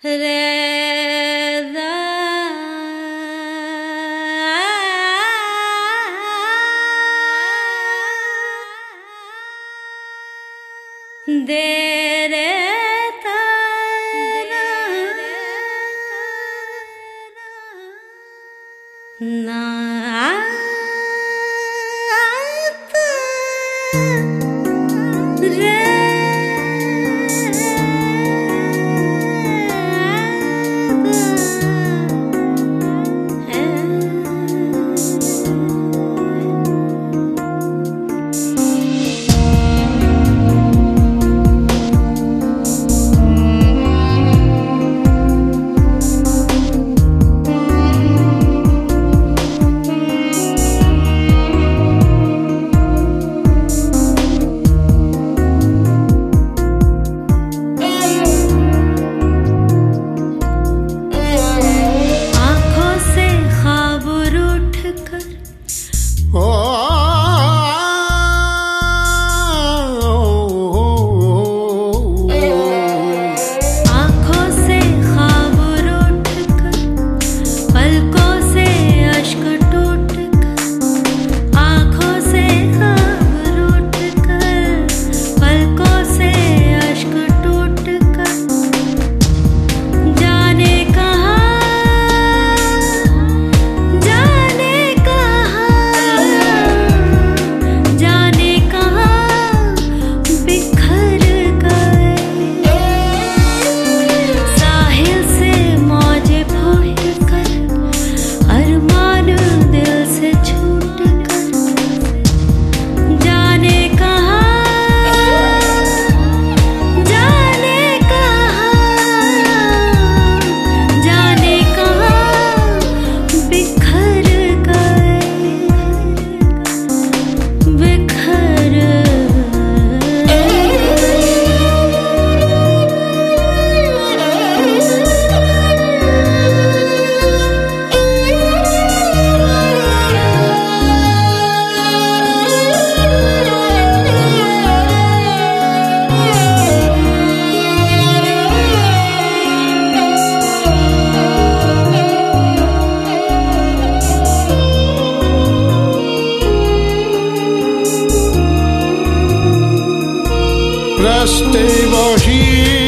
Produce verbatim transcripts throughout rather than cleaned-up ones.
रास्ते वही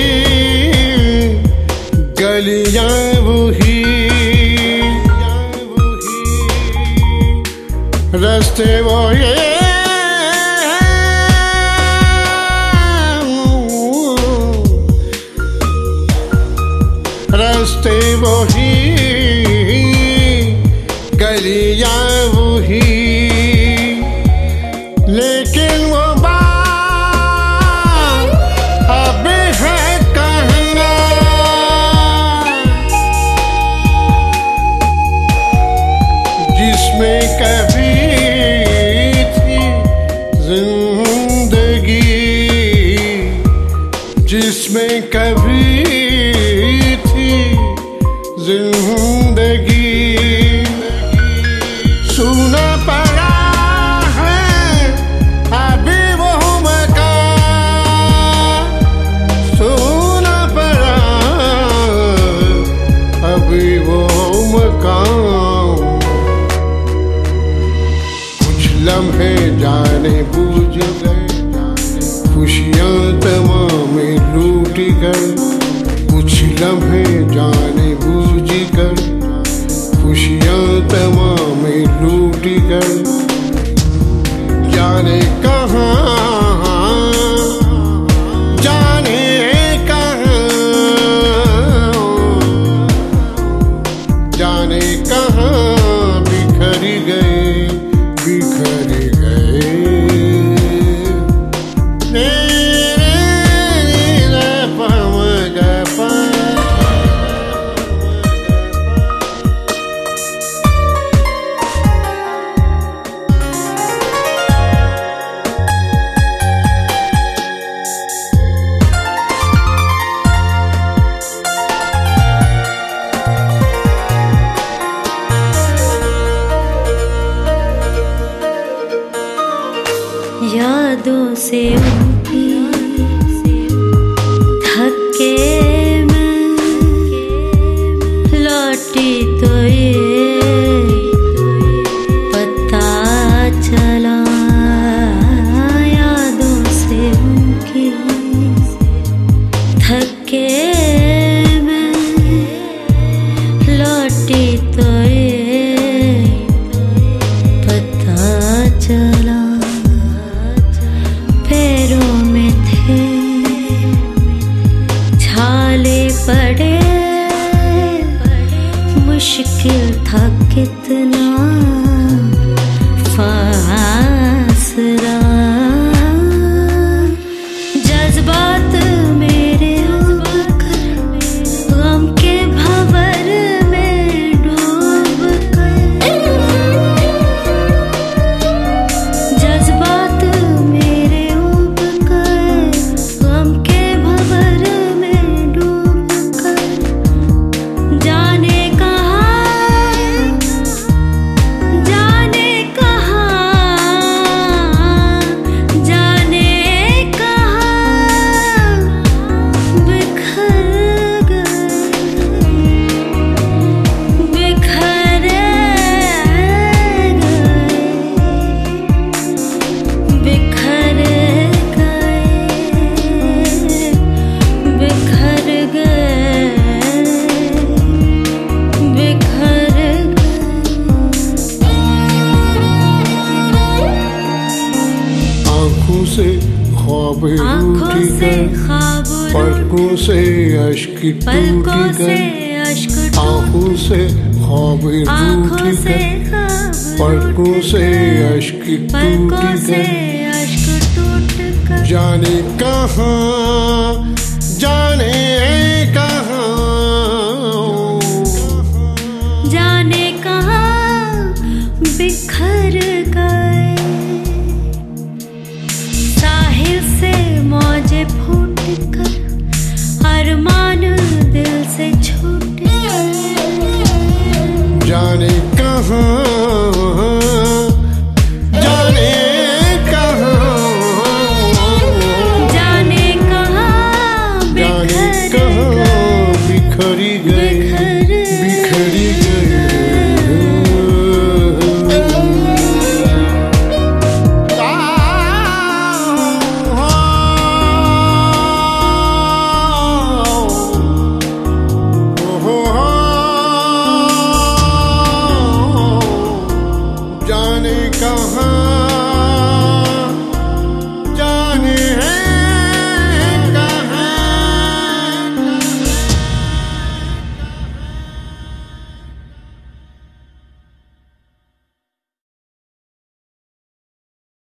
गलियां वही रास्ते वही रास्ते वही गलियां वही लेकिन वो जिसमें कभी थी जिंदगी जिसमें कभी थी जिंदगी सुना पड़ा है अभी वो मकान सुना पड़ा अभी वो मकान लम्हे जाने बूझ गए खुशियाँ तमाम लूट गए कुछ लम्हे जाने बूझ कर खुशियाँ तमाम लूट गए जाने कहाँ जाने कहाँ जाने कहाँ बिखर गए बिखर गए मेरे पम गपा यादों से उनकी थके मैं पड़े, मुश्किल था कितना फासला। जज्बात मेरे उबकर गम के भंवर में डूब गए। जज्बात मेरे उबकर गम के भंवर में डूब कर जाने कहाँ, जाने कहाँ, जाने कहाँ बिखर गए, बिखर गए, बिखर गए, बिखर गए, बिखर आँखों से ख्वाबें आँखों रूठी से गए, ख्वाब पलकों से अश्क पलकों टूट से गए। अश्क आँखों से ख्वाबें आँखों रूठी से गए, ख्वाब पलकों से अश्क पलकों टूट से गए। अश्क टूट कर जाने कहाँ, जाने कहाँ, जाने कहाँ बिखर गए। साहिल से मौजें फूट कर अरमान दिल से छूट गए। जाने कहाँ, जाने कहाँ, जाने कहाँ जाने बिखर कहाँ बिखरी गए।